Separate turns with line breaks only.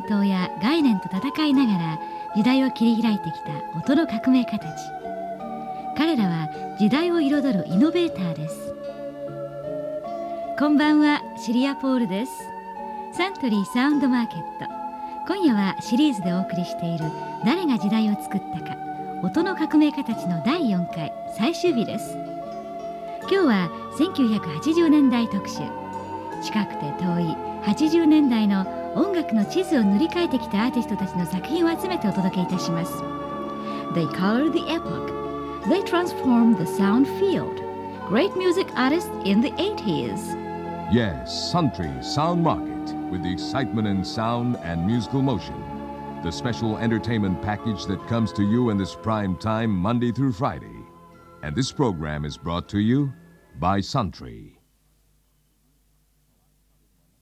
統や概念と戦いながら時代を切り開いてきた音の革命家たち。彼らは時代を彩るイノベーターです。こんばんは、シリア・ポールです。サントリーサウンドマーケット、今夜はシリーズでお送りしている誰が時代を作ったか、音の革命家たちの第4回最終日です。今日は1980年代特集。近くて遠い80年代の音楽の地図を塗り替えてきたアーティストたちの作品を集めてお届けいたします。 They color the epoch. They transform the sound field. Great music artists in the 80s.
Yes, Suntry Sound Market, with the excitement in sound and musical motion. The special entertainment package that comes to you in this prime time Monday through Friday. And this program is brought to you by Suntry.